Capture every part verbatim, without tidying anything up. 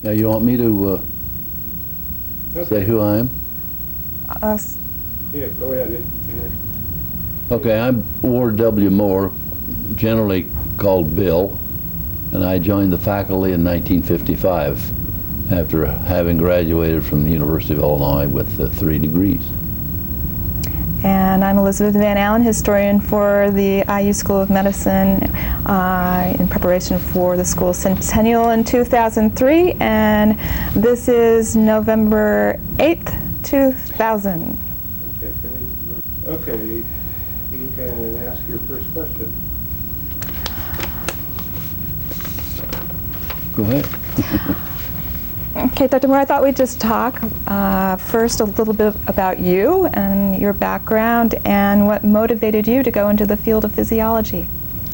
Now you want me to uh, Okay. say who I am? Uh, Yeah, go ahead. Yeah. Okay, I'm Ward W. Moore, generally called Bill, and I joined the faculty in nineteen fifty-five after having graduated from the University of Illinois with uh, three degrees. And I'm Elizabeth Van Allen, historian for the I U School of Medicine uh, in preparation for the school centennial in two thousand three, and this is November eighth, two thousand. Okay, can we, okay, you can ask your first question. Go ahead. Okay, Doctor Moore, I thought we'd just talk uh, first a little bit about you and your background and what motivated you to go into the field of physiology.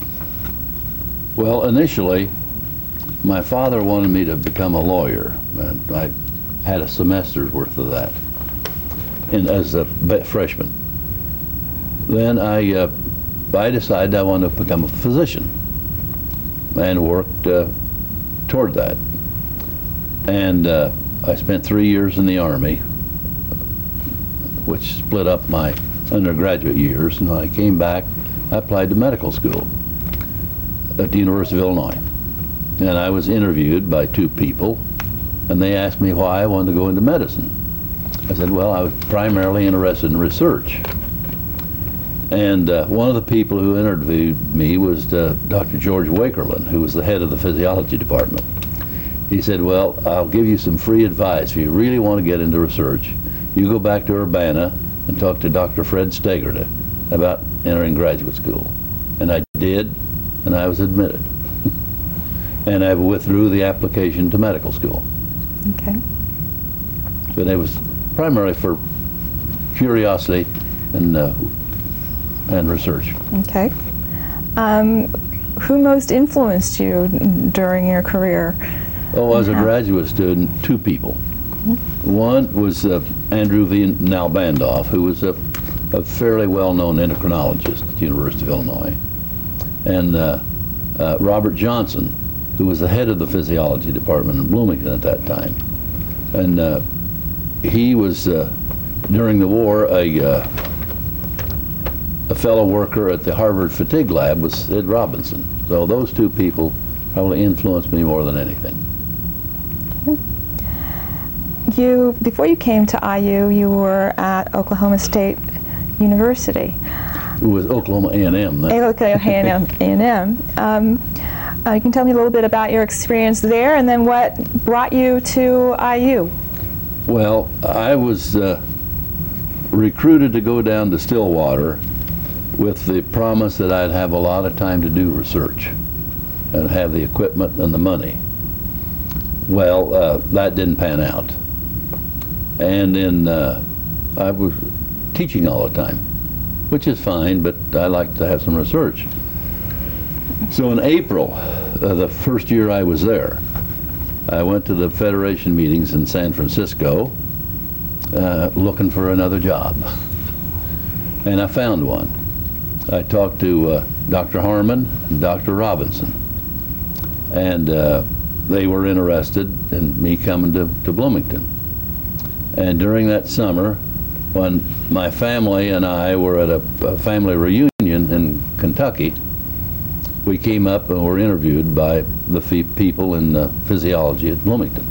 Well, initially, my father wanted me to become a lawyer, and I had a semester's worth of that in, as a be- freshman. Then I, uh, I decided I wanted to become a physician and worked uh, toward that. And uh, I spent three years in the Army, which split up my undergraduate years. And when I came back, I applied to medical school at the University of Illinois. And I was interviewed by two people, and they asked me why I wanted to go into medicine. I said, well, I was primarily interested in research. And uh, one of the people who interviewed me was uh, Doctor George Wakerlin, who was the head of the physiology department. He said, well, I'll give you some free advice. If you really want to get into research, you go back to Urbana and talk to Doctor Fred Stegerda about entering graduate school. And I did, and I was admitted. And I withdrew the application to medical school. Okay. But it was primarily for curiosity and, uh, and research. Okay. Um, who most influenced you during your career? Oh, as a Yeah. graduate student, two people. One was uh, Andrew V. Nalbandoff, who was a, a fairly well-known endocrinologist at the University of Illinois, and uh, uh, Robert Johnson, who was the head of the physiology department in Bloomington at that time. And uh, he was, uh, during the war, a, uh, a fellow worker at the Harvard Fatigue Lab with Sid Robinson. So those two people probably influenced me more than anything. You, before you came to I U, you were at Oklahoma State University. It was Oklahoma A and M. That. Oklahoma A and M. Um, uh, you can tell me a little bit about your experience there, and then what brought you to I U. Well, I was uh, recruited to go down to Stillwater with the promise that I'd have a lot of time to do research and have the equipment and the money. Well, uh, that didn't pan out. And then uh, I was teaching all the time, which is fine, but I like to have some research. So in April, uh, the first year I was there, I went to the Federation meetings in San Francisco uh, looking for another job. And I found one. I talked to uh, Doctor Harmon and Doctor Robinson, and uh, they were interested in me coming to, to Bloomington. And during that summer, when my family and I were at a, a family reunion in Kentucky, we came up and were interviewed by the fee people in uh, physiology at Bloomington.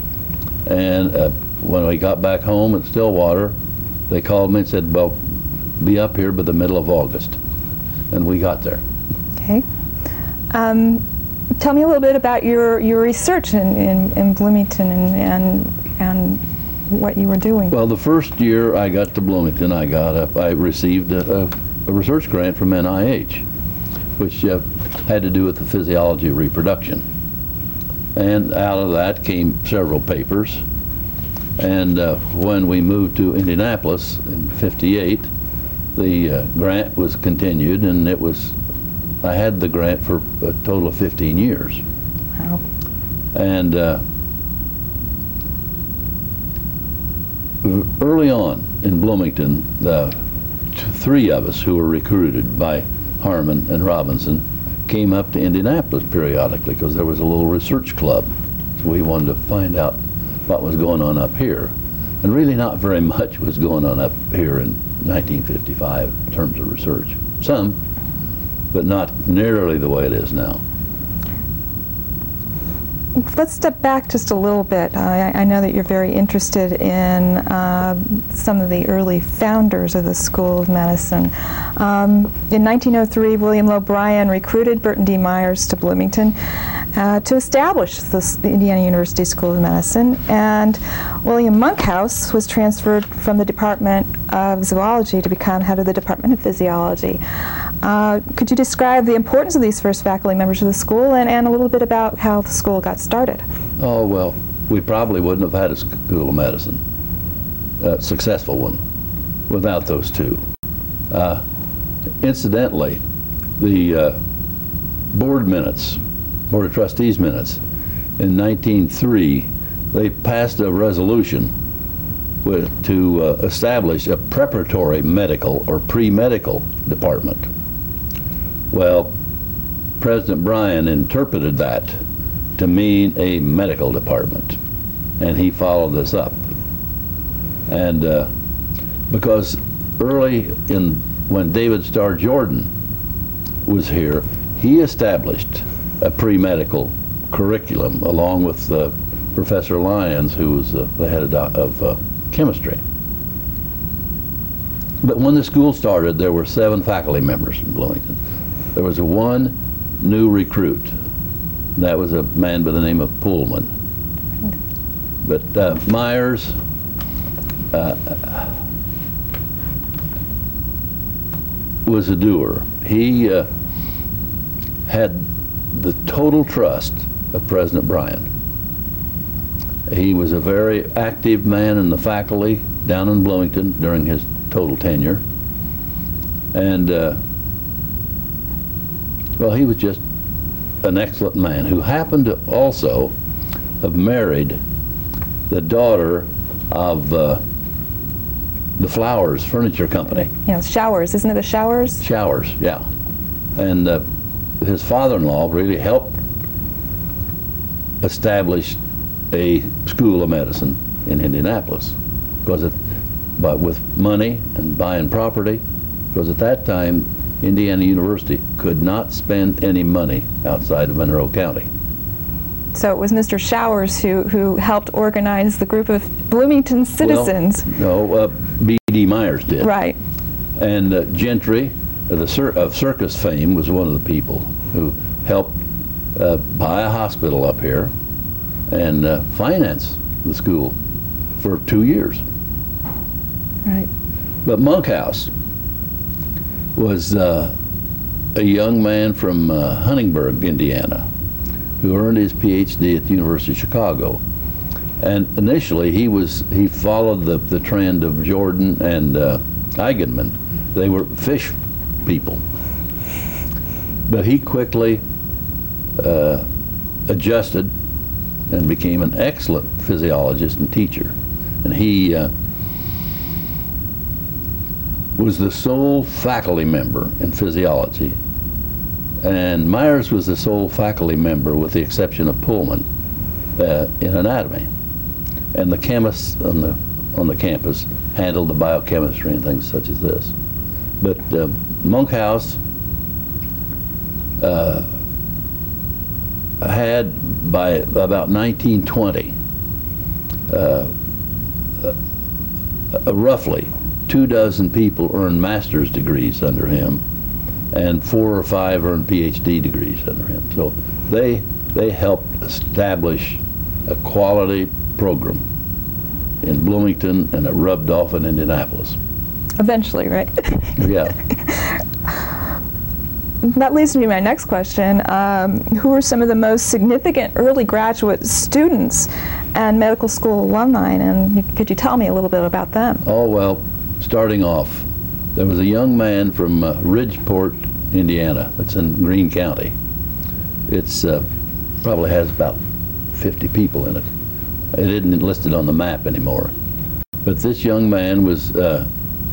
And uh, when we got back home at Stillwater, they called me and said, well, be up here by the middle of August. And we got there. Okay. Um, tell me a little bit about your, your research in, in, in Bloomington and, and, and what you were doing. Well, the first year I got to Bloomington, I got a, I received a, a, a research grant from N I H, which uh, had to do with the physiology of reproduction. And out of that came several papers. And uh, when we moved to Indianapolis in fifty-eight, the uh, grant was continued, and it was, I had the grant for a total of fifteen years. Wow. And uh, early on in Bloomington, the three of us who were recruited by Harmon and Robinson came up to Indianapolis periodically because there was a little research club So we wanted to find out what was going on up here. And really not very much was going on up here in nineteen fifty-five in terms of research. Some, but not nearly the way it is now. Let's step back just a little bit. I, I know that you're very interested in uh, some of the early founders of the School of Medicine. Um, in nineteen oh three, William Lowe Bryan recruited Burton D. Myers to Bloomington uh, to establish this, the Indiana University School of Medicine, and William Monkhouse was transferred from the Department of Zoology to become head of the Department of Physiology. Uh, could you describe the importance of these first faculty members of the school, and, and a little bit about how the school got started? Oh, well, we probably wouldn't have had a School of Medicine, a successful one, without those two. Uh, incidentally, the uh, board minutes, Board of Trustees minutes, in nineteen oh three, they passed a resolution with, to uh, establish a preparatory medical or pre-medical department. Well, President Bryan interpreted that to mean a medical department, and he followed this up. And uh, because early in, when David Starr Jordan was here, he established a pre-medical curriculum along with uh, Professor Lyons, who was uh, the head of, of uh, chemistry. But when the school started, there were seven faculty members in Bloomington. There was a one new recruit. That was a man by the name of Pullman. But uh, Myers uh, was a doer. He uh, had the total trust of President Bryan. He was a very active man in the faculty down in Bloomington during his total tenure. And, uh, well, he was just an excellent man who happened to also have married the daughter of uh, the Flowers Furniture Company. Yeah, Showers, isn't it the Showers? Showers, yeah. And uh, his father-in-law really helped establish a school of medicine in Indianapolis, because it, but with money and buying property, because at that time Indiana University could not spend any money outside of Monroe County. So it was Mister Showers who, who helped organize the group of Bloomington citizens. Well, no, uh, B D Myers did. Right. And uh, Gentry, uh, the cir of circus fame, was one of the people who helped uh, buy a hospital up here and uh, finance the school for two years. Right. But Monkhouse was uh, a young man from uh, Huntingburg, Indiana, who earned his P H D at the University of Chicago. And initially he was he followed the, the trend of Jordan and uh, Eigenmann. They were fish people. But he quickly uh, adjusted and became an excellent physiologist and teacher. And he uh, was the sole faculty member in physiology. And Myers was the sole faculty member, with the exception of Pullman, uh, in anatomy. And the chemists on the, on the campus handled the biochemistry and things such as this. But uh, Monkhouse uh, had, by about nineteen twenty, uh, uh, roughly two dozen people earned master's degrees under him, and four or five earned P H D degrees under him. So they they helped establish a quality program in Bloomington, and it rubbed off in Indianapolis. Eventually, right? Yeah. That leads me to my next question. Um, who were some of the most significant early graduate students and medical school alumni, and could you tell me a little bit about them? Oh, well, starting off, there was a young man from uh, Ridgeport, Indiana. It's in Greene County. It's uh, probably has about fifty people in it. It isn't listed on the map anymore. But this young man was uh,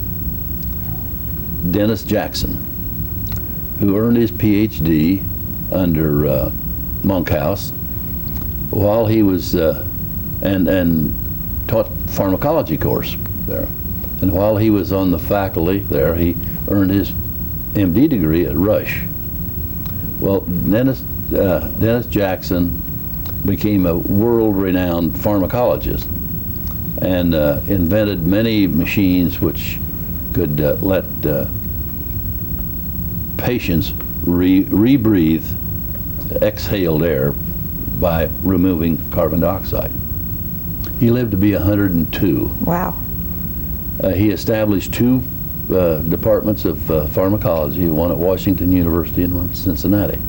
Dennis Jackson, who earned his P H D under uh, Monkhouse, while he was, uh, and, and taught pharmacology course there. And while he was on the faculty there, he earned his M D degree at Rush. Well, Dennis, uh, Dennis Jackson became a world-renowned pharmacologist and uh, invented many machines which could uh, let uh, patients re rebreathe exhaled air by removing carbon dioxide. He lived to be one hundred and two. Wow. Uh, he established two uh, departments of uh, pharmacology, one at Washington University and one at Cincinnati.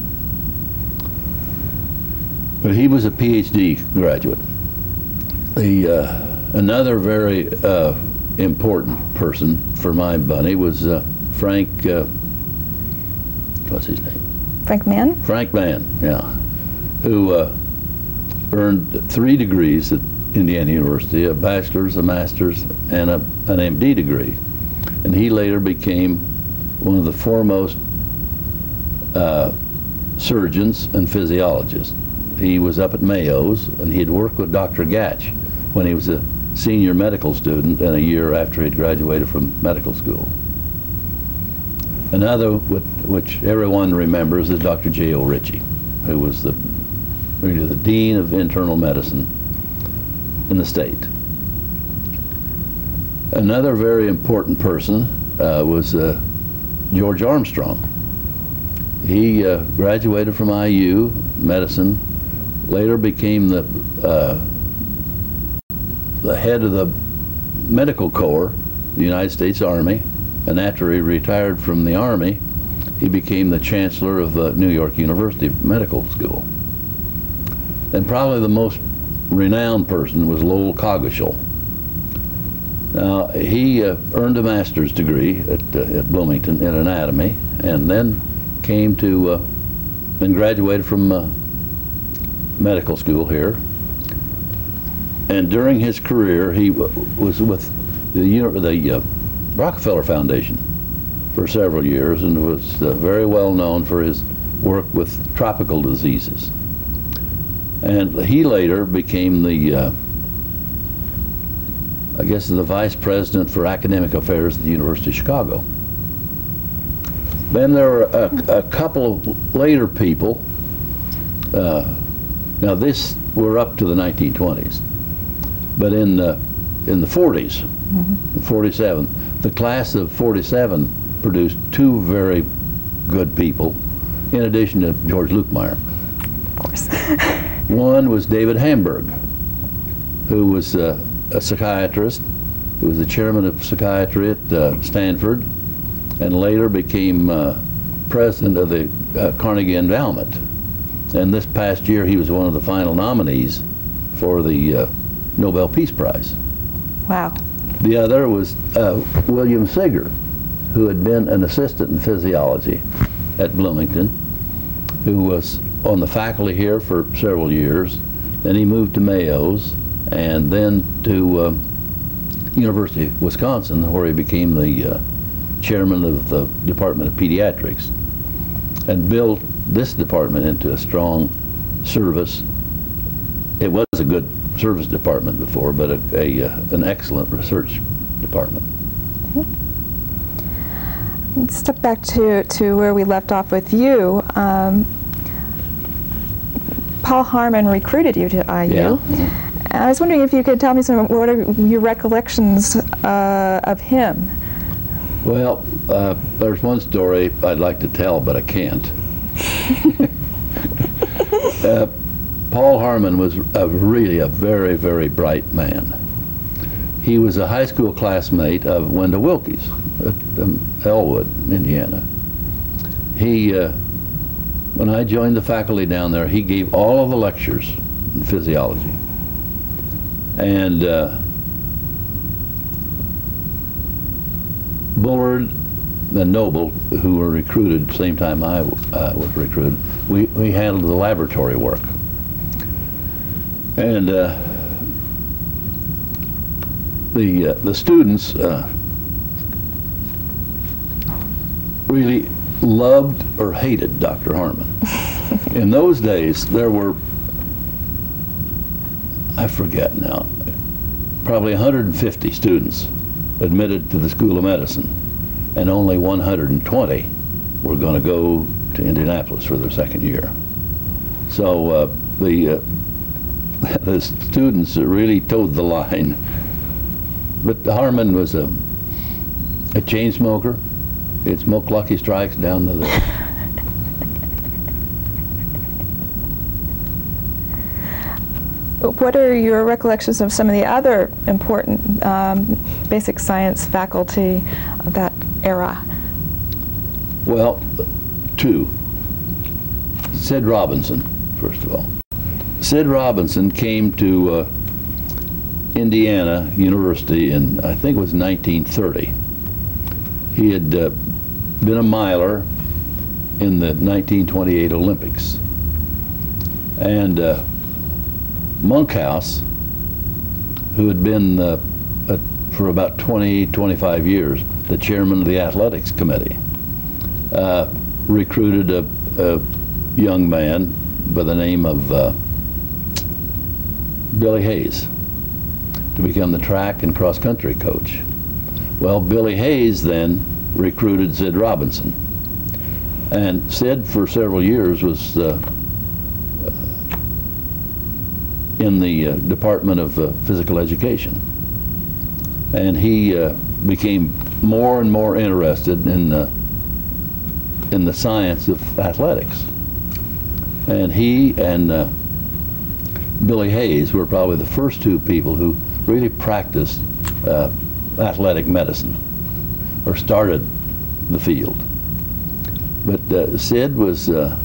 But he was a P H D graduate. The, uh, another very uh, important person for my bunny was uh, Frank, uh, what's his name? Frank Mann? Frank Mann, yeah, who uh, earned three degrees at Indiana University, a bachelor's, a master's, and a, an M D degree. And he later became one of the foremost uh, surgeons and physiologists. He was up at Mayo's, and he had worked with Doctor Gatch when he was a senior medical student and a year after he'd graduated from medical school. Another, which everyone remembers, is Doctor J O Ritchie, who was the, really the dean of internal medicine in the state. Another very important person uh, was uh, George Armstrong. He uh, graduated from I U medicine, later became the uh, the head of the medical corps, the United States Army, and after he retired from the Army, he became the chancellor of uh, New York University Medical School. And probably the most renowned person was Lowell Coggeshall. Now, he uh, earned a master's degree at, uh, at Bloomington in anatomy, and then came to, uh, and graduated from uh, medical school here. And during his career, he w was with the, you know, the uh, Rockefeller Foundation for several years, and was uh, very well known for his work with tropical diseases. And he later became the, uh, I guess, the vice president for academic affairs at the University of Chicago. Then there were a, a couple of later people. Uh, now this, we're up to the nineteen twenties, but in the, in the forties, mm-hmm. forty-seven, the class of forty-seven produced two very good people, in addition to George Lukemeyer. Of course. One was David Hamburg, who was uh, a psychiatrist, who was the chairman of psychiatry at uh, Stanford, and later became uh, president of the uh, Carnegie Endowment. And this past year, he was one of the final nominees for the uh, Nobel Peace Prize. Wow. The other was uh, William Seger, who had been an assistant in physiology at Bloomington, who was on the faculty here for several years. Then he moved to Mayo's, and then to uh, University of Wisconsin, where he became the uh, chairman of the Department of Pediatrics, and built this department into a strong service. It was a good service department before, but a, a, uh, an excellent research department. Let's step back to, to where we left off with you. Um, Paul Harmon recruited you to I U. Yeah. I was wondering if you could tell me some, what are your recollections uh, of him? Well, uh, there's one story I'd like to tell, but I can't. uh, Paul Harmon was a, really a very, very bright man. He was a high school classmate of Wendell Wilkie's at um, Elwood, Indiana. He, uh, when I joined the faculty down there, he gave all of the lectures in physiology. And uh, Bullard and Noble, who were recruited the same time I uh, was recruited, we, we handled the laboratory work. And uh, the, uh, the students uh, really loved or hated Doctor Harmon. In those days, there were I forget now, probably one hundred fifty students admitted to the School of Medicine, and only one hundred twenty were going to go to Indianapolis for their second year. So uh, the uh, the students really towed the line. But Harmon was a a chain smoker. He'd smoke Lucky Strikes down to the. What are your recollections of some of the other important um, basic science faculty of that era? Well, two. Sid Robinson, first of all. Sid Robinson came to uh, Indiana University in, I think it was nineteen thirty. He had uh, been a miler in the nineteen twenty-eight Olympics. And uh, Monkhouse, who had been uh, uh, for about twenty, twenty-five years, the chairman of the athletics committee, uh, recruited a, a young man by the name of uh, Billy Hayes to become the track and cross-country coach. Well, Billy Hayes then recruited Sid Robinson. And Sid, for several years, was uh, in the uh, Department of uh, Physical Education. And he uh, became more and more interested in, uh, in the science of athletics. And he and uh, Billy Hayes were probably the first two people who really practiced uh, athletic medicine, or started the field. But uh, Sid was uh,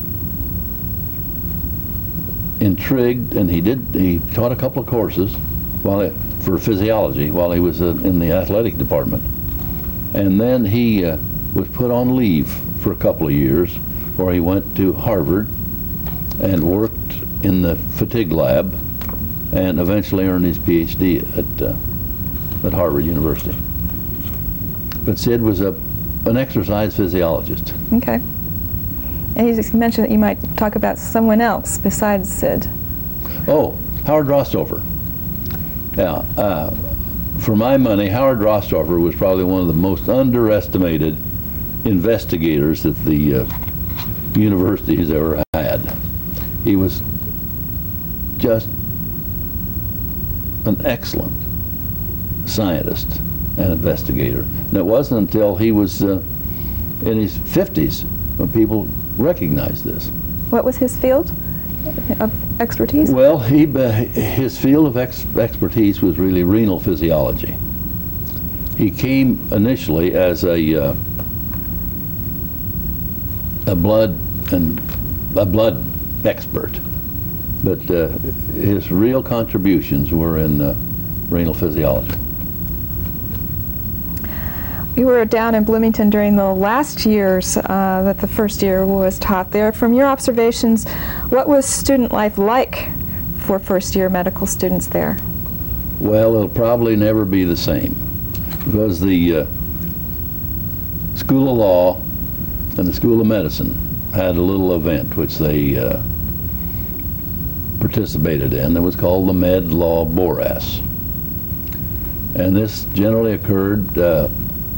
intrigued, and he did. He taught a couple of courses while he, for physiology while he was uh, in the athletic department, and then he uh, was put on leave for a couple of years, where he went to Harvard and worked in the fatigue lab, and eventually earned his P H D at uh, at Harvard University. But Sid was a an exercise physiologist. Okay. And you just mentioned that you might talk about someone else besides Sid. Oh, Howard Rostover. Yeah, uh, for my money, Howard Rostover was probably one of the most underestimated investigators that the uh, university has ever had. He was just an excellent scientist and investigator. And it wasn't until he was uh, in his fifties when people recognized this. What was his field of expertise? Well, he, uh, his field of ex expertise was really renal physiology. He came initially as a uh, a blood and a blood expert, but uh, his real contributions were in uh, renal physiology. You were down in Bloomington during the last years uh, that the first year was taught there. From your observations, what was student life like for first-year medical students there? Well, it'll probably never be the same, because the uh, School of Law and the School of Medicine had a little event which they uh, participated in. It was called the Med Law Boras. And this generally occurred uh,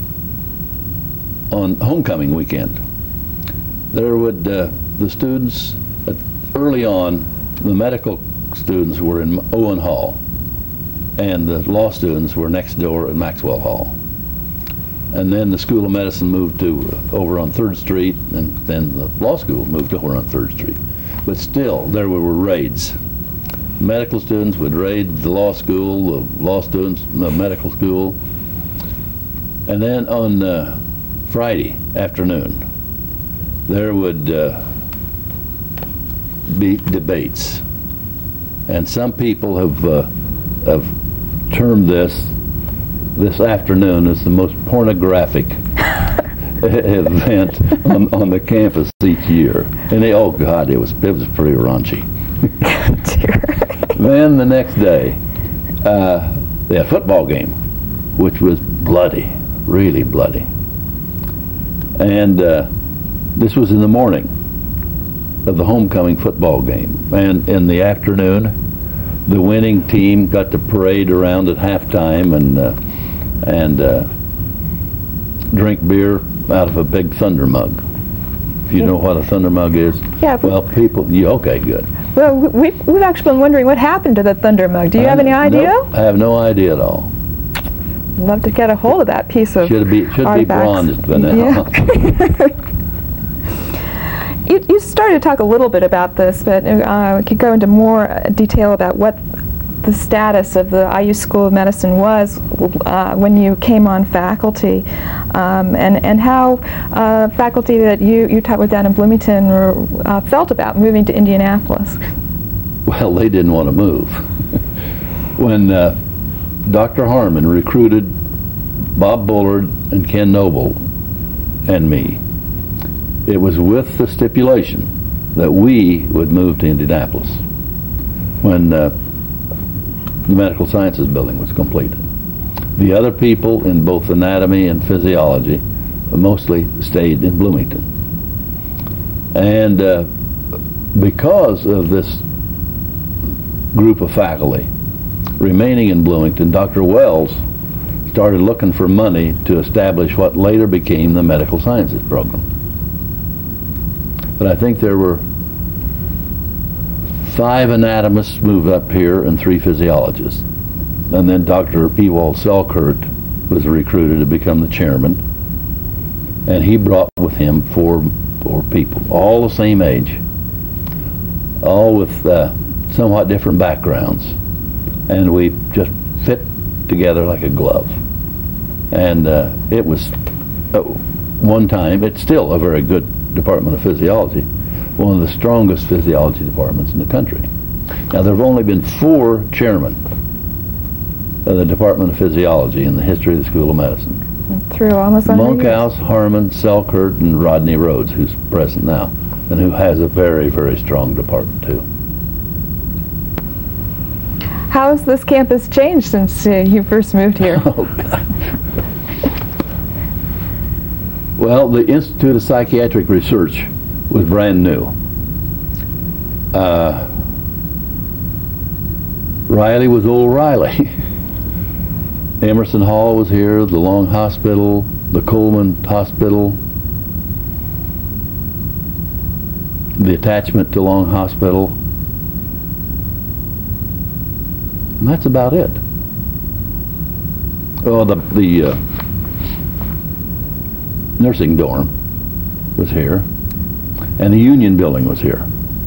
on homecoming weekend. There would, uh, the students, uh, early on, the medical students were in Owen Hall, and the law students were next door at Maxwell Hall. And then the School of Medicine moved to uh, over on third Street, and then the law school moved over on third Street. But still, there were raids. Medical students would raid the law school, the law students, the medical school. And then on uh, Friday afternoon, there would uh, be debates. And some people have, uh, have termed this this afternoon as the most pornographic event on, on the campus each year. And they, oh God, it was, it was pretty raunchy. Then the next day, uh, they had a football game, which was bloody, really bloody. And uh, this was in the morning of the homecoming football game. And in the afternoon, the winning team got to parade around at halftime and uh, and uh, drink beer out of a big Thunder mug. If you know what a Thunder mug is. Yeah. Well, people, you, okay, good. Well, we, we've actually been wondering what happened to the Thunder mug. Do you have any idea? No, I have no idea at all. Love to get a hold of that piece of Should be should artifacts. be bronzed by now. Yeah. you, you started to talk a little bit about this, but uh, we could go into more detail about what the status of the I U School of Medicine was uh, when you came on faculty, um, and, and how uh, faculty that you, you taught with down in Bloomington were, uh, felt about moving to Indianapolis. Well, they didn't want to move. When uh, Doctor Harmon recruited Bob Bullard and Ken Noble and me, it was with the stipulation that we would move to Indianapolis when uh, the Medical Sciences building was completed. The other people in both anatomy and physiology mostly stayed in Bloomington. And uh, because of this group of faculty remaining in Bloomington, Doctor Wells started looking for money to establish what later became the Medical Sciences program. But I think there were five anatomists moved up here and three physiologists. And then Doctor Ewald Selkirk was recruited to become the chairman. And he brought with him four, four people, all the same age, all with uh, somewhat different backgrounds. And we just fit together like a glove. And uh, it was, uh, one time, it's still a very good department of physiology, one of the strongest physiology departments in the country. Now, there have only been four chairmen of the Department of Physiology in the history of the School of Medicine. Through almost one hundred Monkhouse, years. Harmon, Selkirk, and Rodney Rhodes, who's present now, and who has a very, very strong department, too. How has this campus changed since uh, you first moved here? Oh, God. Well, the Institute of Psychiatric Research was brand new. Uh, Riley was old Riley. Emerson Hall was here, the Long Hospital, the Coleman Hospital, the attachment to Long Hospital. And that's about it. Oh, the, the uh, nursing dorm was here, and the Union Building was here.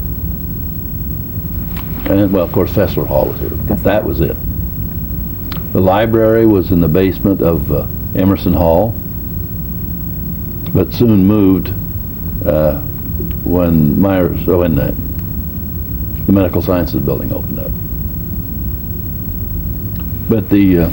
And, well, of course, Fessler Hall was here, but that was it. The library was in the basement of uh, Emerson Hall, but soon moved uh, when Myers, oh, when the, the Medical Sciences building opened up. But the uh,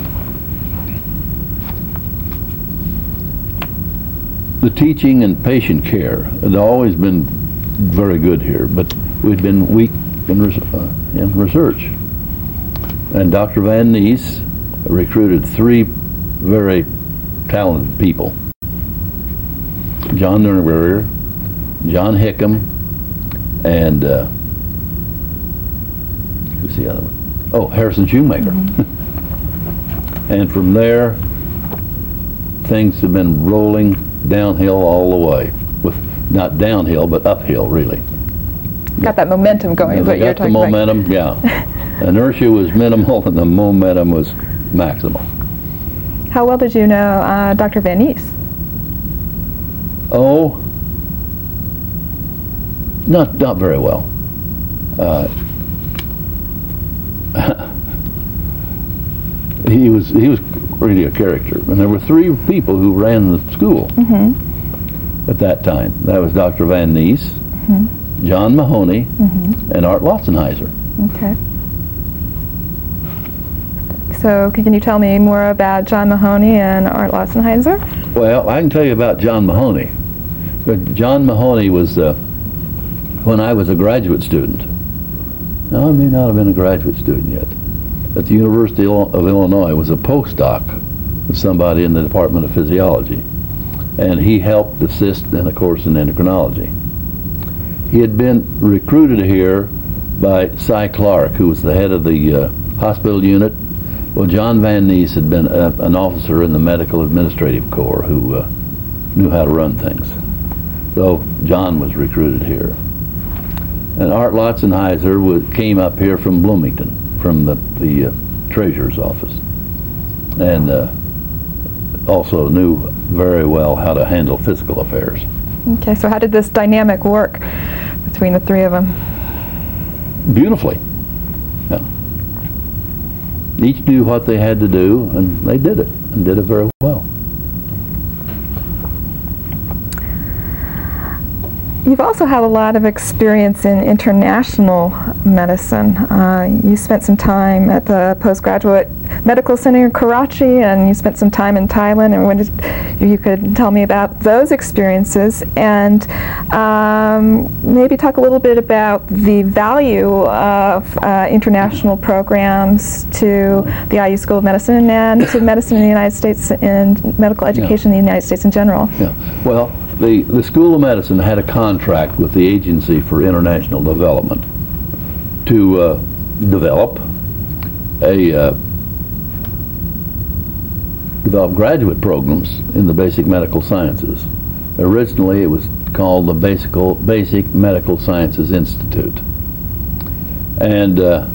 the teaching and patient care had always been very good here, but we'd been weak in, res uh, in research. And Doctor Van Nies recruited three very talented people: John Nurnberger, John Hickam, and uh, who's the other one? Oh, Harrison Shoemaker. Mm-hmm. And from there, things have been rolling downhill all the way. With not downhill, but uphill, really. Got that momentum going, is what you're talking about. Got the momentum, yeah. Inertia was minimal, and the momentum was maximal. How well did you know uh, Doctor Van Nies? Oh, not not very well. Uh, he was he was really a character, and there were three people who ran the school mm-hmm. at that time. That was Doctor Van Nies, mm-hmm. John Mahoney, mm-hmm. and Art Lotzenheiser. Okay. So can you tell me more about John Mahoney and Art Lotzenheiser? Well, I can tell you about John Mahoney. But John Mahoney was, uh, when I was a graduate student, now I may not have been a graduate student yet, at the University of Illinois, was a postdoc with somebody in the Department of Physiology. And he helped assist in a course in endocrinology. He had been recruited here by Cy Clark, who was the head of the uh, hospital unit. Well, John Van Ness had been a, an officer in the Medical Administrative Corps who uh, knew how to run things. So John was recruited here. And Art Lotzenheiser was, came up here from Bloomington, from the, the uh, treasurer's office, and uh, also knew very well how to handle fiscal affairs. Okay, so how did this dynamic work between the three of them? Beautifully. Yeah. Each knew what they had to do, and they did it, and did it very well. You've also had a lot of experience in international medicine. Uh, you spent some time at the postgraduate medical center in Karachi, and you spent some time in Thailand. And when did, if you could tell me about those experiences, and um, maybe talk a little bit about the value of uh, international programs to the I U School of Medicine and to medicine in the United States and medical education Yeah. in the United States in general. Yeah. Well, the, the School of Medicine had a contract with the Agency for International Development to uh, develop a uh, develop graduate programs in the basic medical sciences. Originally, it was called the Basic, Basic Medical Sciences Institute. And uh,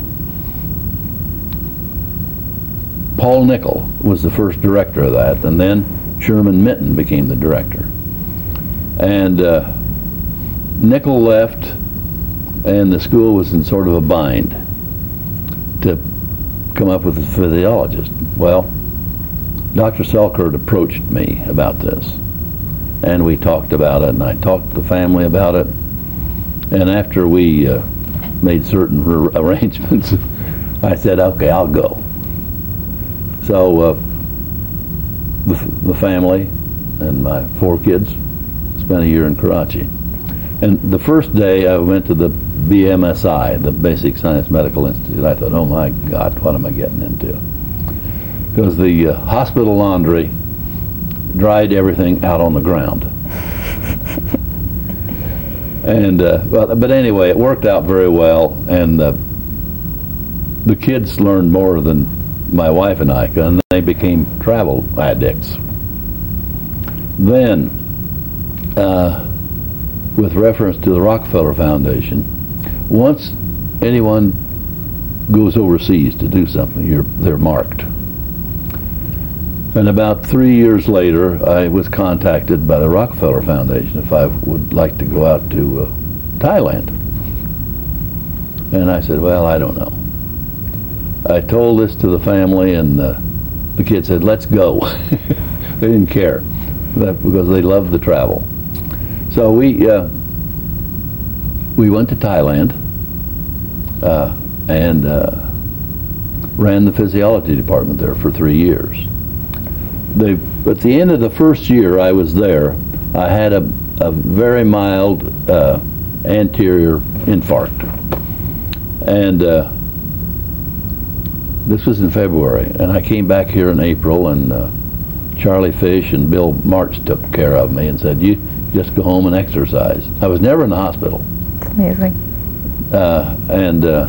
Paul Nickel was the first director of that, and then Sherman Minton became the director. And uh, Nickel left, and the school was in sort of a bind to come up with a physiologist. Well, Doctor Selkirk approached me about this, and we talked about it, and I talked to the family about it, and after we uh, made certain arrangements, I said, okay, I'll go. So uh, the, the family and my four kids spent a year in Karachi. And the first day I went to the B M S I, the Basic Science Medical Institute, I thought, oh my God, what am I getting into? Because the uh, hospital laundry dried everything out on the ground. and uh, well, But anyway, it worked out very well, and uh, the kids learned more than my wife and I, and they became travel addicts. Then, uh, with reference to the Rockefeller Foundation, once anyone goes overseas to do something, you're, they're marked. And about three years later, I was contacted by the Rockefeller Foundation if I would like to go out to uh, Thailand. And I said, well, I don't know. I told this to the family, and uh, the kids said, let's go. They didn't care, because they loved the travel. So we uh, we went to Thailand uh, and uh, ran the physiology department there for three years. They, at the end of the first year I was there, I had a, a very mild uh, anterior infarct. And uh, this was in February, and I came back here in April, and uh, Charlie Fish and Bill March took care of me and said, you just go home and exercise. I was never in the hospital. It's amazing. Uh, and uh,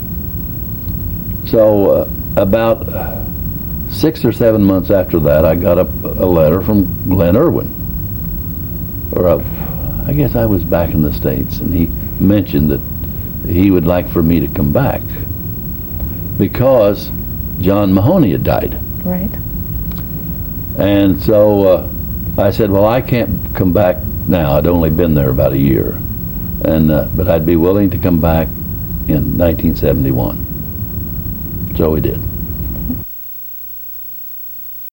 so uh, about six or seven months after that, I got a, a letter from Glenn Irwin. Or a, I guess I was back in the States, and he mentioned that he would like for me to come back because John Mahoney had died. Right. And so uh, I said, well, I can't come back now. I'd only been there about a year. and uh, But I'd be willing to come back in nineteen seventy-one. So we did.